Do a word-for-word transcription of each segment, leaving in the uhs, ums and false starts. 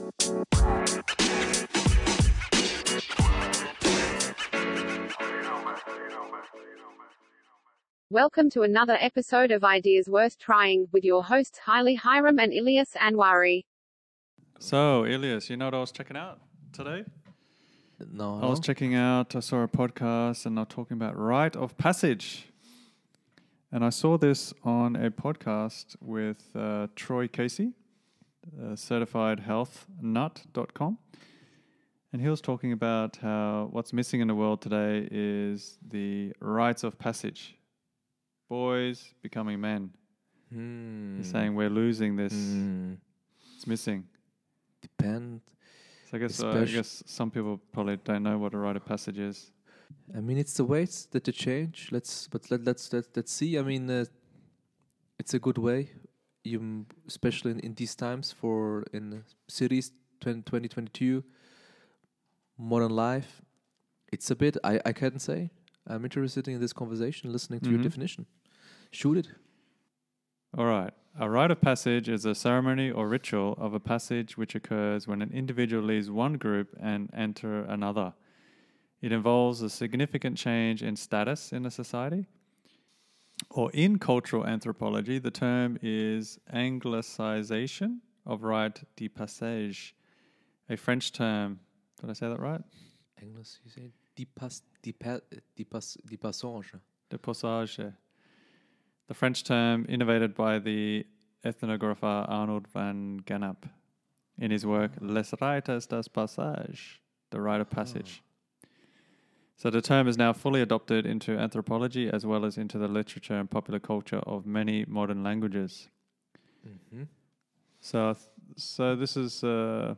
Welcome to another episode of Ideas Worth Trying, with your hosts Hailey Hiram and Ilyas Anwari. So, Ilyas, you know what I was checking out today? No, I was no. checking out, I saw a podcast and they're talking about rite of passage. And I saw this on a podcast with uh, Troy Casey, uh, certified health nut dot com. And he was talking about how what's missing in the world today is the rites of passage. Boys becoming men. Hmm. He's saying we're losing this. Hmm. It's missing. Depend. So I guess uh, I Especially- guess some people probably don't know what a rite of passage is. I mean, it's the ways that they change. Let's, but let let's let, let's see. I mean, uh, it's a good way, even especially in, in these times for in cities twenty twenty-two, modern life. It's a bit. I I can't say. I'm interested in this conversation, listening to Mhm. your definition. Shoot it. All right. A rite of passage is a ceremony or ritual of a passage which occurs when an individual leaves one group and enter another. It involves a significant change in status in a society. Or in cultural anthropology, the term is anglicization of rite de passage, a French term. Did I say that right? English, you say depass, depa, depass, depassage. De passage. The French term innovated by the ethnographer Arnold van Gennep in his work Les Rites des Passages, the rite of passage. So the term is now fully adopted into anthropology as well as into the literature and popular culture of many modern languages. Mm-hmm. So, th- so this is uh,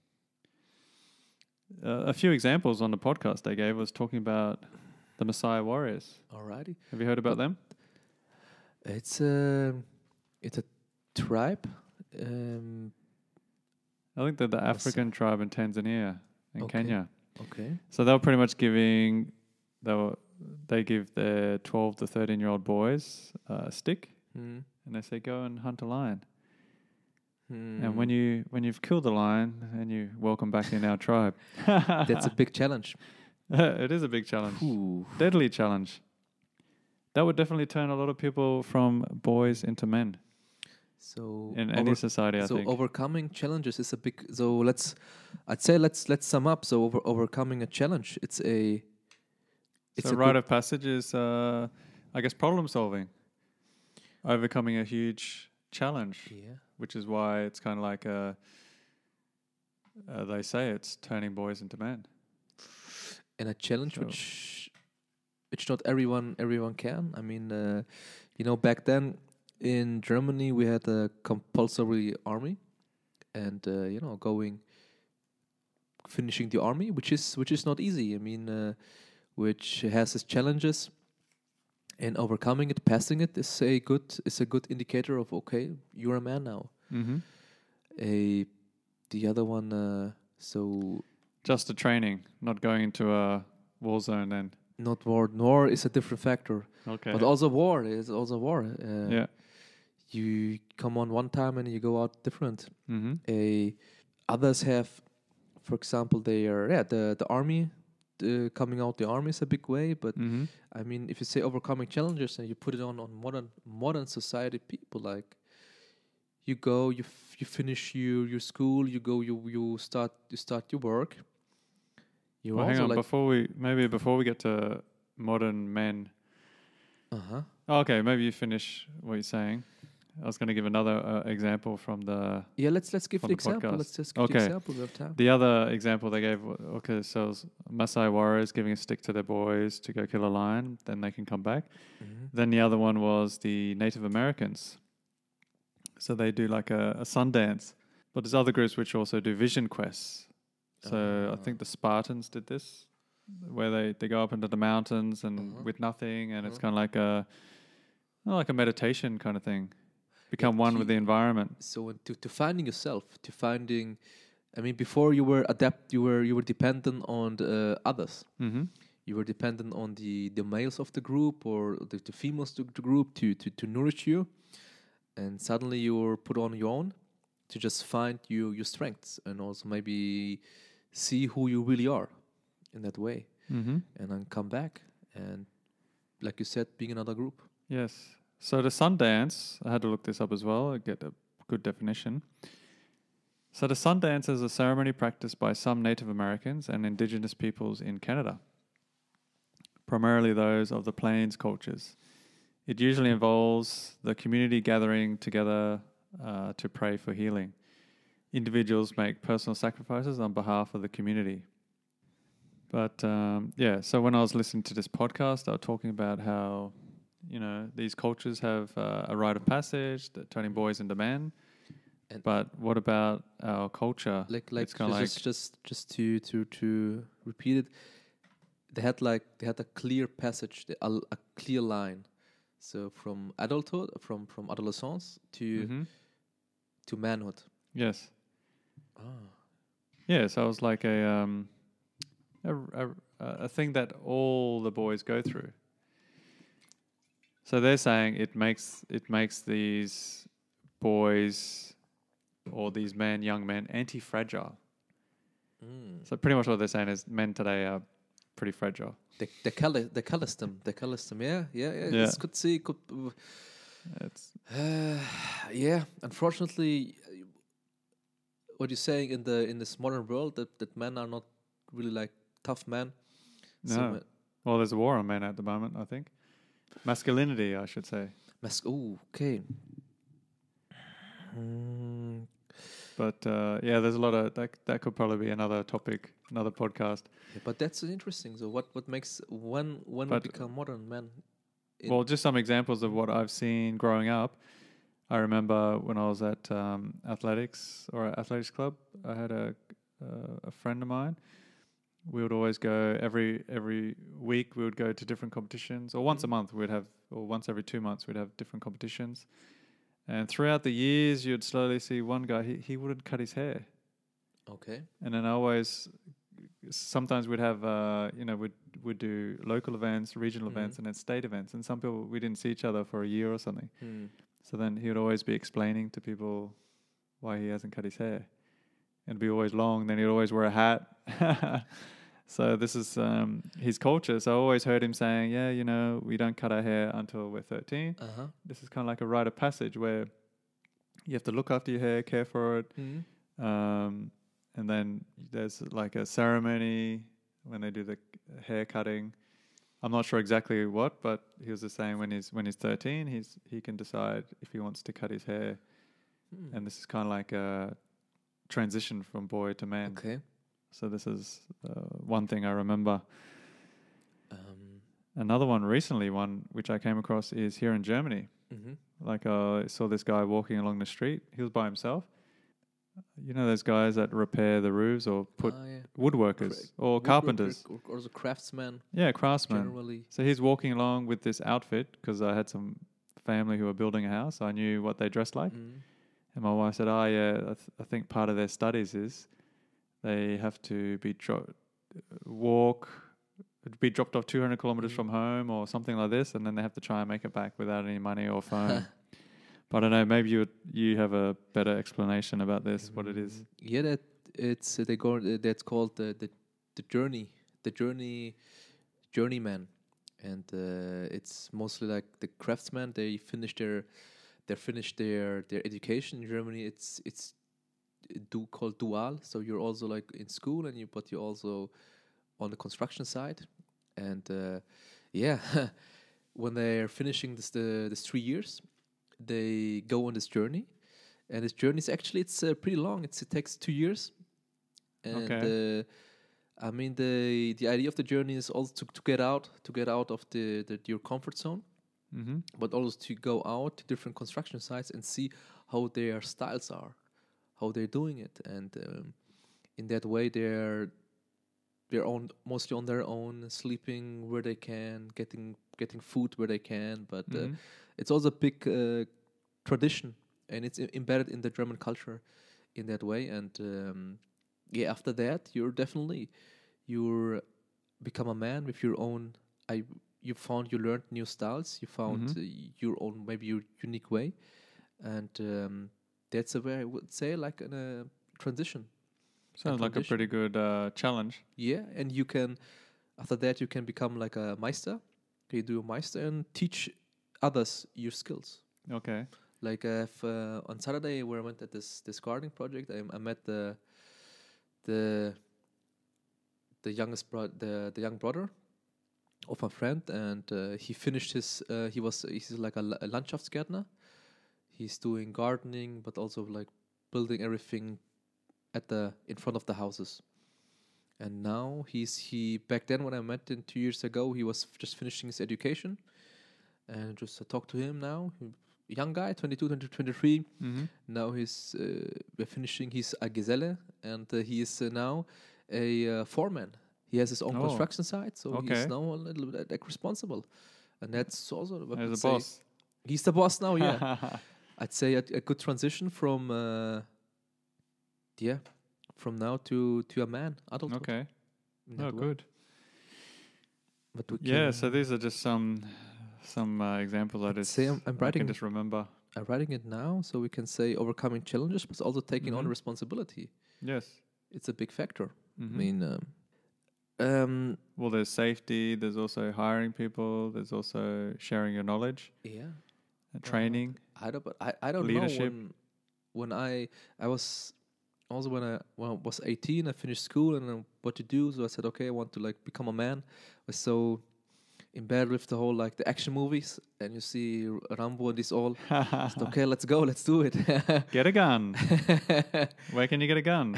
uh, a few examples on the podcast they gave was talking about the Messiah warriors. Alrighty. Have you heard about them? It's a it's a tribe. Um, I think they're the Messiah. African tribe in Tanzania and Okay. Kenya. okay. So they were pretty much giving, they were, they give their twelve to thirteen year old boys uh, a stick Hmm. and they say go and hunt a lion. Hmm. And when you when you've killed the lion, then you welcome back in our tribe. That's a big challenge. It is a big challenge, Ooh. deadly challenge. That would definitely turn a lot of people from boys into men So in any over- society. I so think. overcoming challenges is a big. So let's, I'd say let's let's sum up. So over overcoming a challenge, it's a. It's so a rite good- of passage is, uh, I guess, problem solving, overcoming a huge challenge. Yeah. Which is why it's kind of like uh, uh, they say it's turning boys into men. And a challenge So- which which not everyone everyone can. I mean, uh, you know, back then in Germany we had a compulsory army, and uh, you know, going finishing the army, which is which is not easy. I mean, uh, which has its challenges, and overcoming it, passing it is a good is a good indicator of okay, you're a man now. Mm-hmm. A the other one, uh, so Just a training, not going into a war zone then. not war, nor is a different factor. Okay. But also war is also war. Uh, yeah. You come on one time and you go out different. Mm-hmm. A others have, for example, they are yeah the the army, the coming out the army is a big way. But Mm-hmm. I mean, if you say overcoming challenges and you put it on on modern modern society, people like you go, you f- you finish your your school, you go, you you start you start your work. You Well, also hang on. like Before we maybe before we get to modern men. uh huh. Oh, okay, maybe you finish what you're saying. I was going to give another uh, example from the Yeah, let's let's give From the the example. podcast. Let's just give Okay. the example. We have time. the other example they gave. wa- Okay, so it's Maasai warriors giving a stick to their boys to go kill a lion, then they can come back. Mhm. Then the other one was the Native Americans. So they do like a, a sun dance. But there's other groups which also do vision quests. So I Ah. think the Spartans did this, where they, they go up into the mountains and Uh-huh. with nothing, and it's Uh-huh. kind of like a oh, like a meditation kind of thing. Become Yeah, one with the he- environment. So to to finding yourself, to finding, I mean, before you were adapt, you were you were dependent on the others. Mm-hmm. You were dependent on the, the males of the group or the, the females of the group to, to, to nourish you, and suddenly you were put on your own. to just find your your strengths and also maybe see who you really are in that way, Mm-hmm. and then come back and, like you said, being another group. Yes. So the sun dance, I had to look this up as well, get a good definition. So the sun dance is a ceremony practiced by some Native Americans and indigenous peoples in Canada, primarily those of the plains cultures. It usually involves the community gathering together uh, to pray for healing. Individuals make personal sacrifices on behalf of the community. But um, yeah, so when I was listening to this podcast, they were talking about how, you know, these cultures have uh, a rite of passage, the turning boys into men. And- But what about our culture? Like like It's kinda just, like- just just to to to repeat it, they had like they had a clear passage, the- a, a clear line. So from adulthood, from from adolescence to Mhm. to manhood. Yes. Ah. Yeah, so it was like a um, a, a a thing that all the boys go through. So they're saying it makes it makes these boys or these men, young men, anti-fragile. Mm. So pretty much what they're saying is men today are pretty fragile. The the color the calistem the calistem yeah yeah yeah, Yeah. It's could see could uh, It's yeah. Unfortunately, uh, what you're saying in the in this modern world that that men are not really like tough men. So no. ma- Well, there's a war on men at the moment, I think. Masculinity, I should say. mas- oh, okay. Mm, But uh, yeah, there's a lot of that. That could probably be another topic, another podcast. yeah, but that's interesting. So what what makes when when we But- become modern men? in- Well, just some examples of what I've seen growing up. I remember when I was at um, athletics or at athletics club. I had a uh, a friend of mine. We would always go every every week. We would go to different competitions, or once a Mhm. month we'd have, or once every two months we'd have different competitions. And throughout the years, you'd slowly see one guy. He he wouldn't cut his hair, Okay. and then I always. Sometimes we'd have, uh, you know, we'd we'd do local events, regional Mhm. events, and then state events. And some people we didn't see each other for a year or something. Hmm. So then he would always be explaining to people why he hasn't cut his hair. It'd be always long. Then he'd always wear a hat. So this is um, his culture. So I always heard him saying, "Yeah, you know, we don't cut our hair until we're thirteen." Uh huh. This is kind of like a rite of passage where you have to look after your hair, care for it. Hmm. Um, and then there's like a ceremony when they do the hair cutting. I'm not sure exactly what, but he was just saying when he's when he's thirteen, he's he can decide if he wants to cut his hair, Hmm. and this is kind of like a transition from boy to man. Okay. So this is uh, one thing I remember. Um. Another one recently, one which I came across is here in Germany. Mhm. Like uh, I saw this guy walking along the street. He was by himself. You know those guys that repair the roofs or put Ah, yeah. woodworkers or Woodworker carpenters. or, or the craftsman Yeah, craftsmen. generally. So he's walking along with this outfit because I had some family who were building a house. I knew what they dressed like. Mm. And my wife said, oh, yeah, I, th- I think part of their studies is they have to be dro- walk, be dropped off two hundred kilometers Mm. from home or something like this. And then they have to try and make it back without any money or phone. But I don't know, maybe you you have a better explanation about this, what it is. Mm, Yeah, that it's uh, they go. Uh, that's called the, the the journey, the journey, journeyman, and uh, it's mostly like the craftsmen. They finish their, they finish their their education in Germany. It's it's do called dual. So you're also like in school, and you but you're also on the construction side, and uh, yeah, when they're finishing this the this three years, they go on this journey, and this journey is actually it's uh, pretty long. It's, it takes two years, and uh, I mean the the idea of the journey is also to, to get out to get out of the, the your comfort zone, Mm-hmm. but also to go out to different construction sites and see how their styles are, how they're doing it, and um, in that way they're they're on mostly on their own, sleeping where they can, getting getting food where they can, but. Uh, Mm-hmm. It's also a big uh, tradition, and it's I- embedded in the German culture in that way. And um, yeah, after that, you're definitely you're become a man with your own. I you found you learned new styles. You found Mhm. uh, your own maybe your unique way, and um, that's a way I would say like in a transition. Sounds like a transition. pretty good uh, challenge. Yeah, and you can after that you can become like a meister. You do a meister and teach others your skills. Okay. Like uh, if, uh, on Saturday where I went at this this gardening project, I, I met the the the youngest bro- the the young brother of my friend, and uh, he finished his. Uh, he was he's like a, a Landschaftsgärtner. He's doing gardening, but also like building everything at the in front of the houses. And now he's he back then when I met him two years ago, he was f- just finishing his education, and just uh, talked to him now. He- Young guy, twenty-two, twenty, twenty-three. Mm-hmm. Now he's uh, we're finishing his a Geselle, and uh, he is uh, now a uh, foreman. He has his own Oh. construction site, so Okay. he's now a little bit like responsible, and that's also what As I'd a say- boss. He's the boss now. Yeah, I'd say a, a good transition from uh, yeah, from now to to a man, adulthood. Okay. in that Oh, way. good. But we Yeah. can- So these are just some some uh, examples I I'd just say I'm- I'm I writing- can just remember. I'm writing it now, so we can say overcoming challenges, but also taking on Mhm. responsibility. Yes. It's a big factor. Mhm. I mean, um, um, well, there's safety. There's also hiring people. There's also sharing your knowledge, yeah. and training. I don't. But I, I don't Leadership. know when when I I was also when I when I was eighteen, I finished school and uh, what to do. So I said, okay, I want to like become a man. I was so in bed with the whole like the action movies, and you see R- Rambo and this all. I said, okay, let's go, let's do it. Get a gun. Where can you get a gun?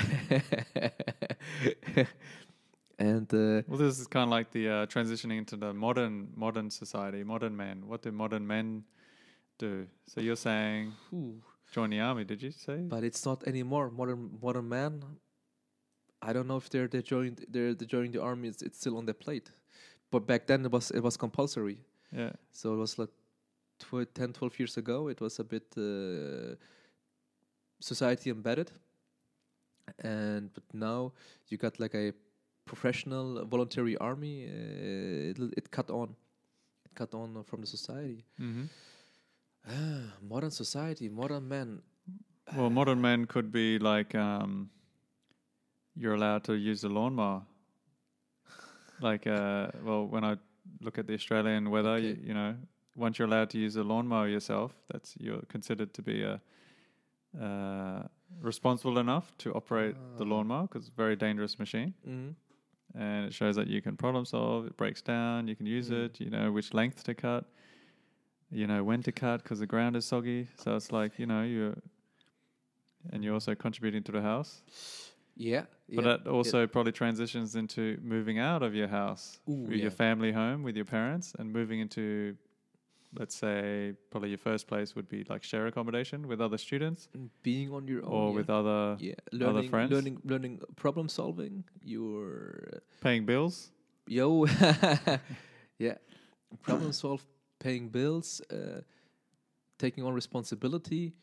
and uh, Well, this is kind of like the uh, transitioning into the modern modern society, modern men. What do modern men do? So you're saying whew, join the army? Did you say? but it's not anymore. Modern modern man. I don't know if they're they joined they're, they joining the army. It's, it's still on their plate, but back then it was it was compulsory. Yeah. So it was like tw- ten, twelve years ago. It was a bit uh, society embedded, and but now you got like a professional voluntary army. Uh, it it cut on, it cut on from the society. Mm-hmm. Ah, modern society, modern men. Well, modern men could be like um, you're allowed to use the lawnmower. Like, uh, well, when I look at the Australian weather, you, Okay. you know, once you're allowed to use the lawnmower yourself, that's you're considered to be a uh, responsible enough to operate the Ah. lawnmower because it's a very dangerous machine, Mm. and it shows that you can problem solve. It breaks down. You can use Mm. it. You know which length to cut. You know when to cut because the ground is soggy. So it's like you know you're, and you're also contributing to the house. Yeah, But yeah. that also probably transitions into moving out of your house, Ooh, with yeah. your family home with your parents, and moving into, let's say, probably your first place would be like share accommodation with other students Mm, being on your own, or yeah. with other yeah, learning, friends? learning, learning problem solving. You're paying bills. yo, yeah, problem solve, paying bills, uh, taking on responsibility.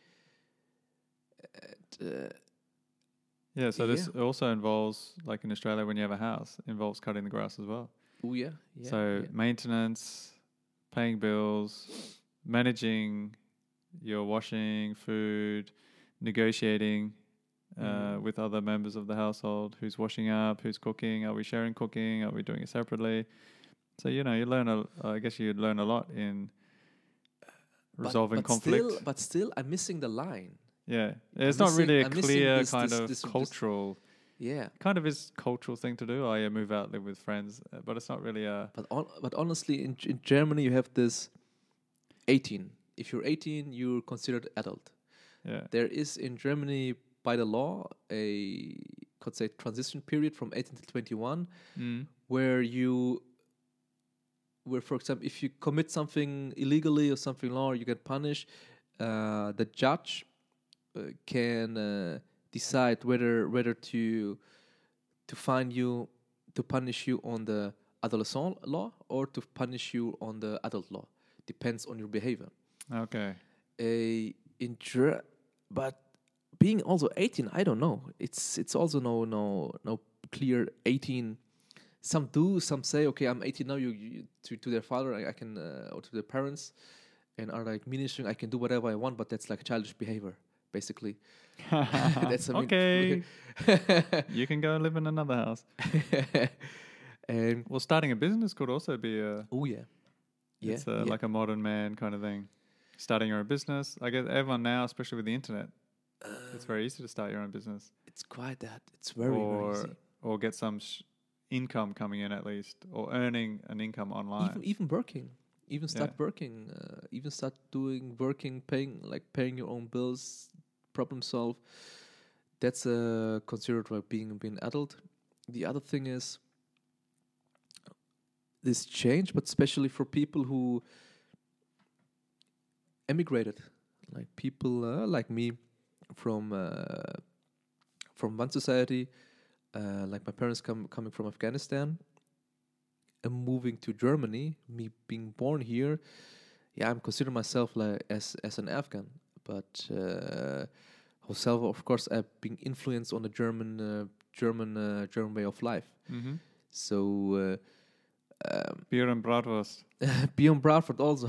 And, uh, Yeah, so this also involves, like in Australia, when you have a house, involves cutting the grass as well. oh yeah, yeah. so yeah. maintenance, paying bills, managing your washing, food, negotiating uh, Mm. with other members of the household, who's washing up, who's cooking, are we sharing cooking, are we doing it separately? So, you know, you learn, a, I guess you learn a lot in But- resolving but conflict. Still, but still, I'm missing the line. yeah, it's I'm not really a missing- I'm missing clear this- kind this- of this- this- cultural, Yeah, kind of is cultural thing to do. Oh, yeah, move out, live with friends, uh, but it's not really a, but on, but honestly, in in Germany, you have this eighteen. If you're eighteen, you're considered adult. yeah. There is in Germany by the law a could say transition period from eighteen to twenty-one, Mm. where you where for example if you commit something illegally or something law you get punished, uh, the judge uh, can uh, decide whether whether to to fine you to punish you on the adolescent law or to punish you on the adult law. Depends on your behavior. Okay. A in Ger- but being also eighteen, I don't know. It's it's also no no no clear eighteen. Some do, some say, okay, I'm eighteen now. You, you to to their father, I, I can uh, or to their parents, and are like ministering, I can do whatever I want, but that's like childish behavior. basically. That's I mean, Okay. You can go live in another house. And Well, starting a business could also be a. oh yeah, yeah, It's a, yeah. like a modern man kind of thing. Starting your own business. I guess everyone now, especially with the internet, it's very easy to start your own business. It's quite that. It's very or, very easy. Or get some sh- income coming in at least, or earning an income online. Even even working, even start Yeah. working, uh, even start doing working, paying like paying your own bills, problem solve. That's uh, considered like being being adult. The other thing is this change, but especially for people who emigrated, like people uh, like me from uh, from one society, uh, like my parents come coming from Afghanistan and moving to Germany. Me being born here, yeah, I'm consider myself like as as an Afghan, but uh, myself, of course, I've been influenced on the German uh, German uh, German way of life. Mm-hmm. So. Uh, um, Beer and bratwurst. Beyond Bradford also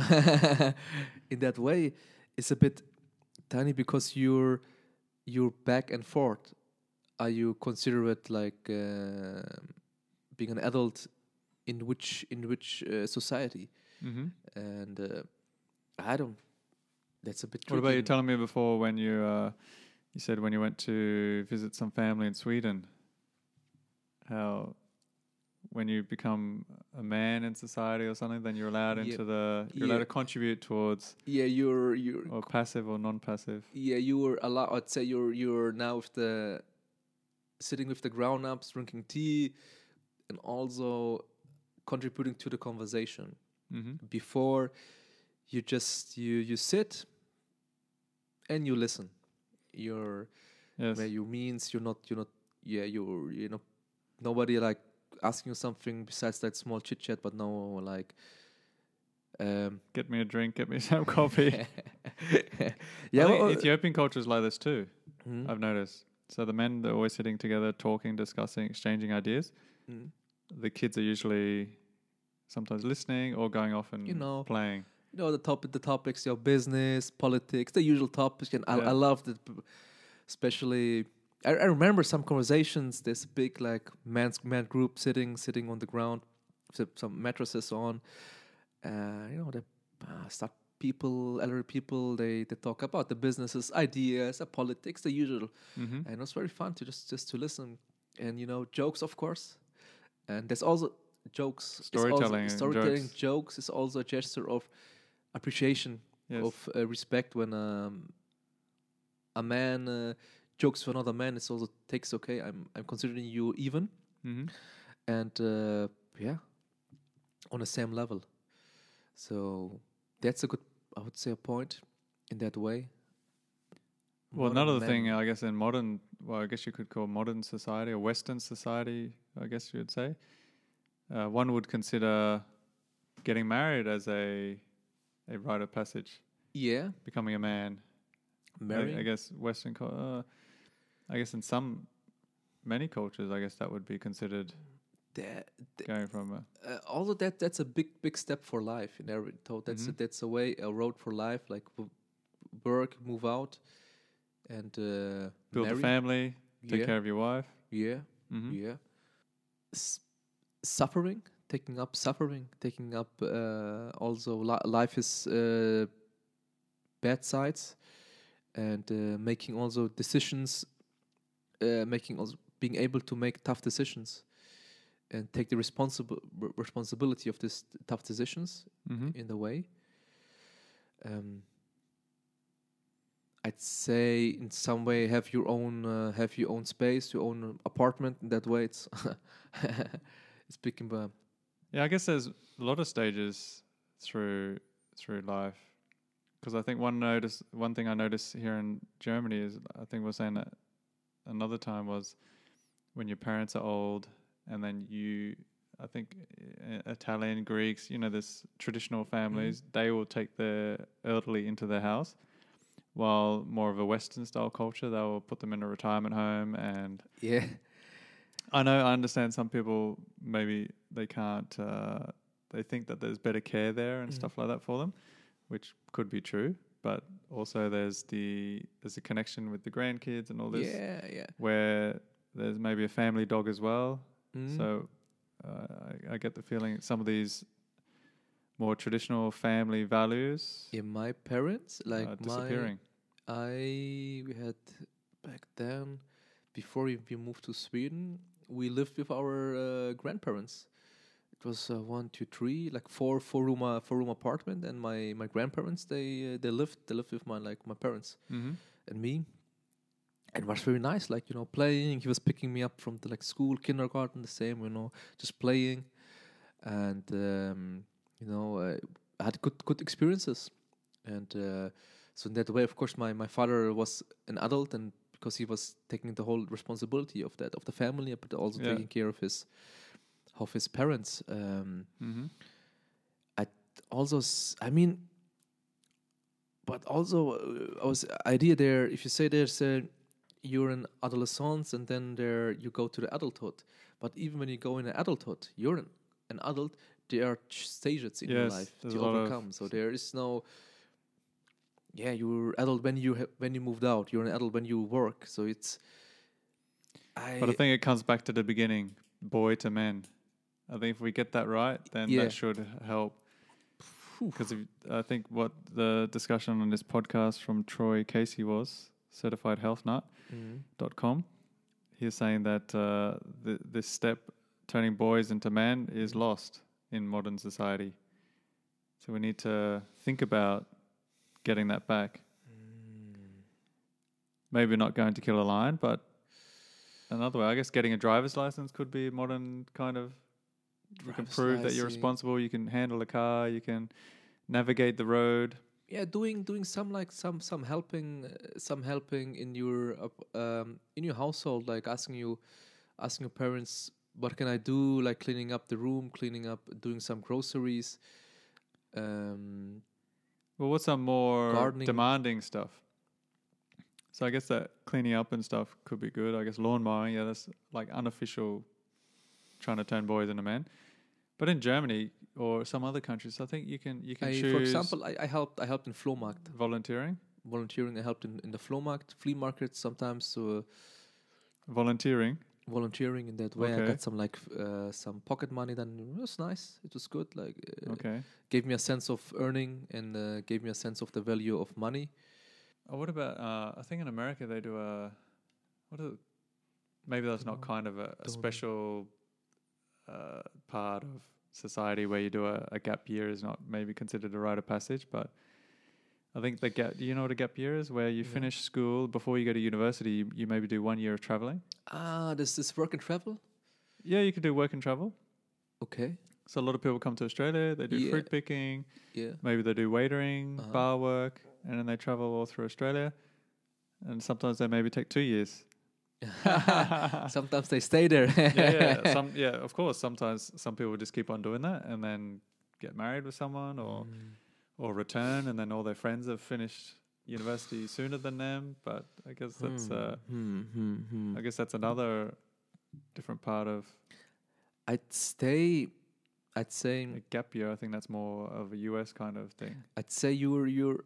in that way it's a bit tiny because you're you're back and forth. Are you consider it like uh, being an adult in which in which uh, society? Mm-hmm. And uh, I don't. That's a bit. What about you tricky. telling me before when you uh, you said when you went to visit some family in Sweden, how when you become a man in society or something, then you're allowed Yeah. into the you're Yeah. allowed to contribute towards Yeah, you're you're or passive or non-passive. yeah you were allowed. I'd say you're you're now with the sitting with the grown ups, drinking tea, and also contributing to the conversation. Mm-hmm. Before you just you you sit and you listen. You're Yes. where you means you're not you're not yeah you're you know nobody like asking you something besides that small chit chat, but no like um Get me a drink. Get me some coffee. yeah I think well, Ethiopian culture is like this too. mm, I've noticed. So the men they're always sitting together, talking, discussing, exchanging ideas. mm. The kids are usually sometimes listening or going off and You know. playing. you know the topic the topics your business politics the usual topics and I, Yeah. I love that especially I, I remember some conversations this big like man's man group sitting sitting on the ground with some mattresses on uh, you know the uh, start people elderly people they they talk about the businesses ideas the politics the usual Mm-hmm. and it was very fun to just just to listen and you know jokes of course and there's also jokes It's also- Storytelling and storytelling jokes. jokes is also a gesture of appreciation Yes. of uh, respect when um, a man uh, jokes with another man. It's also takes okay. I'm I'm considering you even, Mm-hmm. and uh, yeah, on the same level. So that's a good, I would say, a point in that way. Well, Modern another men- thing, I guess, in modern, well, I guess you could call modern society or Western society, I guess you would say, uh, one would consider getting married as a a rite of passage, yeah, becoming a man. I, marrying. I guess Western, cul- uh, I guess in some, many cultures, I guess that would be considered That, going from a, uh, also that that's a big big step for life. You know, so that's a, Mhm. that's a way a road for life. Like w- work, move out, and uh, build marry. a family, take yeah, care of your wife. yeah, Mm-hmm. yeah. S- suffering, taking up suffering, taking up uh, also li- life is uh, bad sides, and uh, making also decisions, uh, making also being able to make tough decisions, and take the responsible r- responsibility of these tough decisions Mm-hmm. in the way. Um, I'd say in some way have your own uh, have your own space, your own apartment. In that way, it's it's becoming uh, Yeah, I guess there's a lot of stages through through life. Because I think one notice, one thing I noticed here in Germany is, I think we're saying that another time was when your parents are old, and then you, I think uh, Italian, Greeks, you know, this traditional families, they will take the elderly into their house, while more of a Western style culture, they will put them in a retirement home. And yeah. I know, I understand some people maybe they can't, uh, they think that there's better care there and Mhm. stuff like that for them, which could be true. but also there's the there's a connection with the grandkids and all this. Yeah, yeah. Where there's maybe a family dog as well. Mm. So uh, I, I get the feeling some of these more traditional family values Yeah, my parents, like are my, disappearing. I we had back then, before we we moved to Sweden, we lived with our uh, grandparents. It was uh, one, two, three, like four, four room, uh, four room apartment, and my, my grandparents they uh, they lived they lived with my like my parents Mm-hmm. and me. And it was very nice, like you know, playing. He was picking me up from the like school, kindergarten, the same, you know, just playing, and um, you know, uh, I had good good experiences, and uh, so in that way, of course, my my father was an adult, and because he was taking the whole responsibility of that of the family, but also Yeah. taking care of his of his parents. Um, Mm-hmm. I also, s- I mean, but also, uh, I was idea there. If you say there's a, you're in adolescence and then there you go to the adulthood, but even when you go in adulthood, you're an, an adult. There are ch- stages in your Yes, life there's to a lot of overcome. So there is no. Yeah, you're adult when you ha- when you moved out. You're an adult when you work. So it's. I, But I think it comes back to the beginning, boy to men. I think if we get that right, then Yeah. that should help. Because I think what the discussion on this podcast from Troy Casey was, certified health nut dot com. Mm. He's saying that uh, th- this step, turning boys into men, is lost in modern society. So we need to think about getting that back. Mm. Maybe not going to kill a lion, but another way, I guess getting a driver's license could be a modern kind of. You can Driver's prove that you're license. responsible. You can handle a car. You can navigate the road. Yeah, doing doing some like some some helping uh, some helping in your uh, um in your household, like asking you asking your parents what can I do, like cleaning up the room, cleaning up, doing some groceries, um Well, what's some more Gardening. demanding stuff? So I guess that cleaning up and stuff could be good. I guess lawn mowing, yeah, that's like unofficial trying to turn boys into men. But in Germany or some other countries, I think you can you can I, choose for example, I, I helped I helped in Flohmarkt, volunteering. volunteering. I helped in, in the Flohmarkt, flea market sometimes. So uh, Volunteering. volunteering in that way, I Okay. got some like f- uh, some pocket money. Then it was nice. It was good. Like uh, Okay. gave me a sense of earning and uh, gave me a sense of the value of money. Oh, what about? Uh, I think in America they do a. What is it? Maybe that's not Dunno. kind of a, a Don't- special uh, part of society where you do a, a gap year is not maybe considered a rite of passage, but I think the gap. Do you know what a gap year is? Where you No. finish school before you go to university, you, you maybe do one year of traveling. Ah, this this work and travel. Yeah, you could do work and travel. Okay. So a lot of people come to Australia. They do Yeah. fruit picking. Yeah. Maybe they do waitering, Uh-huh. bar work, and then they travel all through Australia. And sometimes they maybe take two years. Sometimes they stay there. yeah, yeah, some, yeah. Of course, sometimes some people just keep on doing that and then get married with someone, or Mm. or return, and then all their friends have finished university sooner than them. But I guess that's uh, Hmm, hmm, hmm. I guess that's another different part of I'd stay. I'd say. a gap year. I think that's more of a U S kind of thing. I'd say you're you're.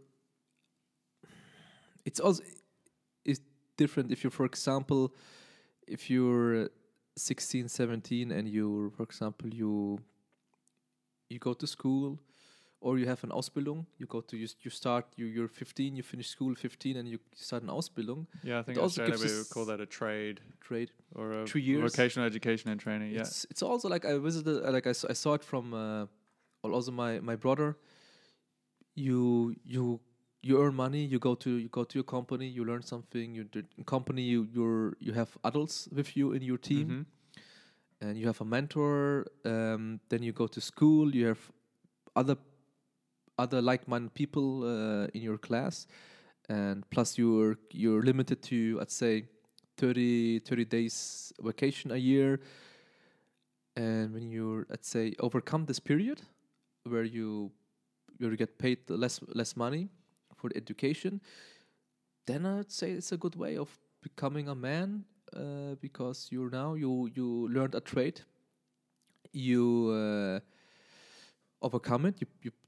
It's also it's different if you, for example, if you're sixteen, seventeen, and you, for example, you you go to school, or you have an Ausbildung. You go to you, you start you you're fifteen. You finish school fifteen, and you start an Ausbildung. Yeah, I think It in also Australia gives we us would call that a trade Trade. or a Three years. vocational education and training. Yeah. It's it's also like I visited, uh, like I, s- I saw it from, uh, well, also my my brother. You you you earn money. You go to you go to your company. You learn something. You do, in company. You you're you have adults with you in your team, Mhm. and you have a mentor. Um, then you go to school. You have other other like-minded people uh, in your class, and plus you're you're limited to, I'd say, thirty, thirty days vacation a year. And when you, let's say, overcome this period where you you get paid less less money for the education, then I'd say it's a good way of becoming a man, uh, because you're now you you learned a trade, you uh, overcome it, you you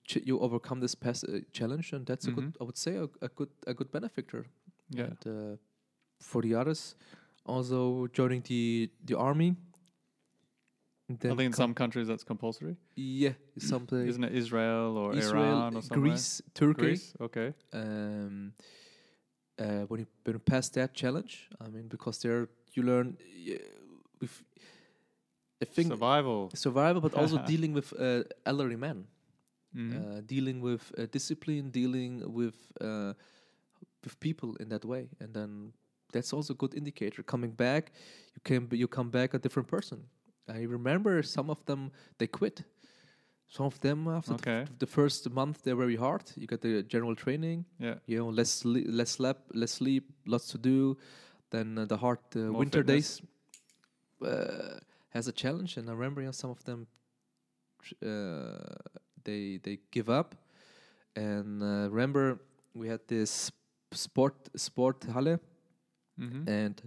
ch- you overcome this pass- uh, challenge, and that's a good, Mhm. I would say, a, a good a good benefactor. Yeah. And uh, for the others, also joining the the army. I Then think in com- some countries that's compulsory. yeah, something Isn't it Israel or Israel, Iran or somewhere? Greece, Turkey. Greece. Okay. Um, uh, when you when you pass that challenge, I mean, because there you learn uh, with I think Survival. survival, but also dealing with uh, elderly men, Mhm. uh, dealing with uh, discipline, dealing with uh, with people in that way, and then that's also a good indicator. Coming back, you can you come back a different person. I remember some of them they quit. Some of them after the, Okay. f- the first month they're very hard. You get the general training, Yeah. you know, less sle- less sleep, less sleep, lots to do. Then uh, the hard uh, More winter fitness. days uh, has a challenge, and I remember you know, some of them tr- uh, they they give up. And uh, remember we had this sport sport halle, Mhm. and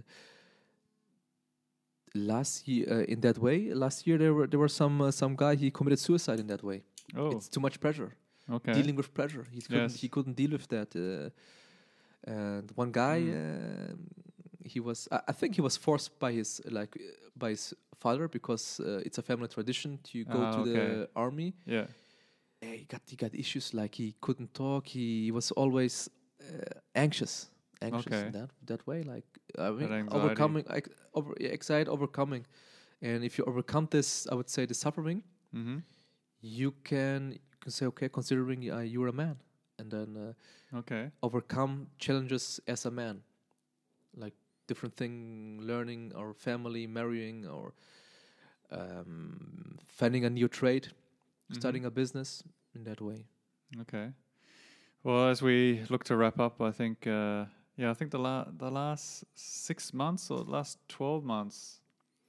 last year uh, in that way last year there were there were some uh, some guy he committed suicide in that way. Oh. It's too much pressure, Okay. dealing with pressure. He couldn't Yes. he couldn't deal with that. Uh, and one guy, Mm. uh, he was I, I think he was forced by his like uh, by his father, because uh, it's a family tradition to go Ah, to the okay. army. Yeah. Uh, He got he got issues, like he couldn't talk. He was always uh, anxious, anxious Okay. in that that way. Like I mean, anxiety. overcoming, like over yeah, anxiety, overcoming. And if you overcome this, I would say the suffering, Mhm. you can you can say, okay, considering uh, you're a man, and then uh, Okay. overcome challenges as a man, like different thing, learning or family, marrying, or um, finding a new trade, Mhm. starting a business in that way. Okay. Well, as we look to wrap up, I think, uh, yeah, I think the la- the last six months or the last twelve months,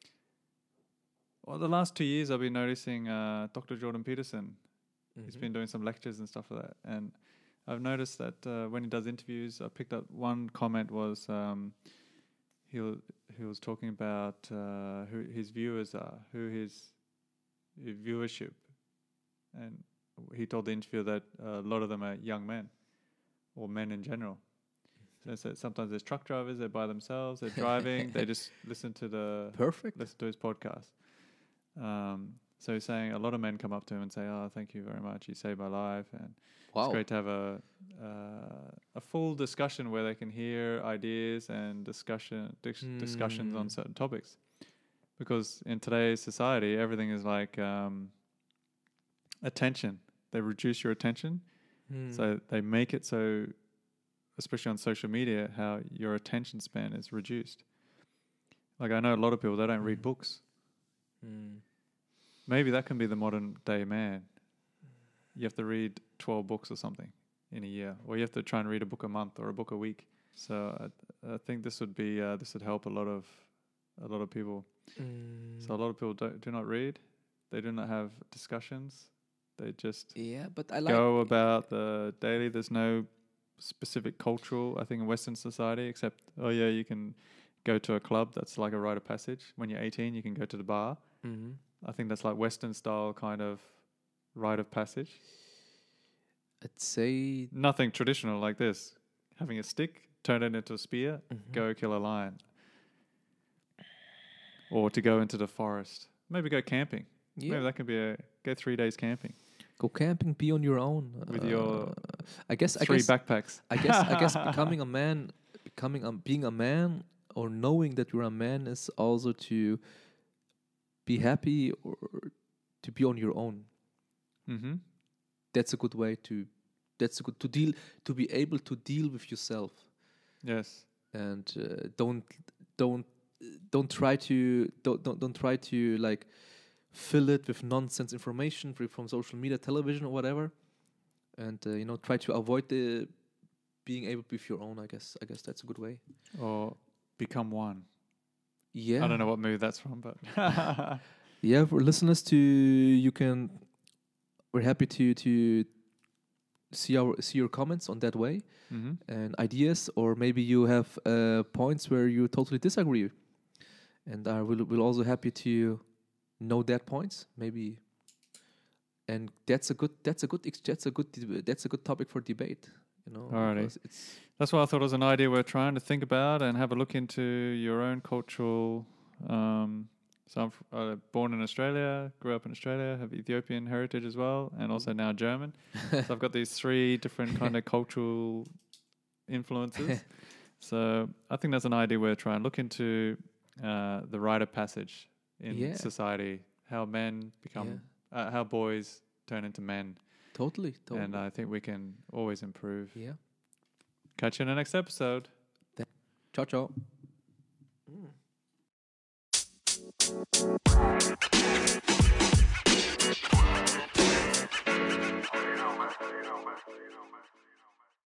or the last two years, I've been noticing uh, Doctor Jordan Peterson. He's been doing some lectures and stuff like that, and I've noticed that uh, when he does interviews, I picked up one comment was um, he wa- he was talking about uh, who his viewers are, who his, his viewership, and he told the interviewer that a lot of them are young men, or men in general. So, so sometimes there's truck drivers, they're by themselves, they're driving, they just listen to the Perfect. listen to his podcast. Um, so he's saying a lot of men come up to him and say, "Oh, thank you very much. You saved my life." And Wow. it's great to have a uh, a full discussion where they can hear ideas and discussion dis- discussions on Mm. certain topics. Because in today's society, everything is like um, attention. They reduce your attention, Mm. so they make it so, especially on social media, how your attention span is reduced. Like I know a lot of people, they don't read Mm. books. Mm. Maybe that can be the modern day man. You have to read twelve books or something in a year, or you have to try and read a book a month or a book a week. So I, I think this would be uh, this would help a lot of a lot of people. Mm. So a lot of people don't, do not read. They do not have discussions. They just Yeah, but I like. go about the daily. There's no specific cultural, I think, in Western society, except, oh yeah, you can go to a club. That's like a rite of passage. When you're eighteen, you can go to the bar. Mhm. I think that's like Western style kind of rite of passage. I'd say. Nothing traditional like this. Having a stick, turn it into a spear, Mhm. go kill a lion. Or to go into the forest. Maybe go camping. Yeah. Maybe that could be a, go three days camping Go camping, be on your own. with Uh, your I guess. I three guess. backpacks. I guess. I guess becoming a man, becoming um, being a man, or knowing that you're a man is also to be happy or to be on your own. Mm-hmm. That's a good way to. That's a good to deal to be able to deal with yourself, Yes. and uh, don't don't don't try to don't, don't don't try to like fill it with nonsense information fr- from social media, television, or whatever, and uh, you know, try to avoid the being able with your own. I guess I guess that's a good way. Or become one. Yeah, I don't know what movie that's from, but yeah. For listeners, to you can, we're happy to to see our see your comments on that way mm-hmm. and ideas, or maybe you have uh, points where you totally disagree, and I will will also happy to know that points maybe. and that's a good that's a good ex- that's a good deb- that's a good topic for debate. You know, Alrighty. because it's That's why I thought it was an idea we're trying to think about and have a look into your own cultural. Um, so I'm f- uh, born in Australia, grew up in Australia, have Ethiopian heritage as well, and also now German. So I've got these three different kind of cultural influences. So I think that's an idea we're trying to look into uh, the rite of passage in Yeah. society, how men become, uh, how boys turn into men. totally totally And I think we can always improve. yeah. Catch you in the next episode. Ciao ciao. Mm.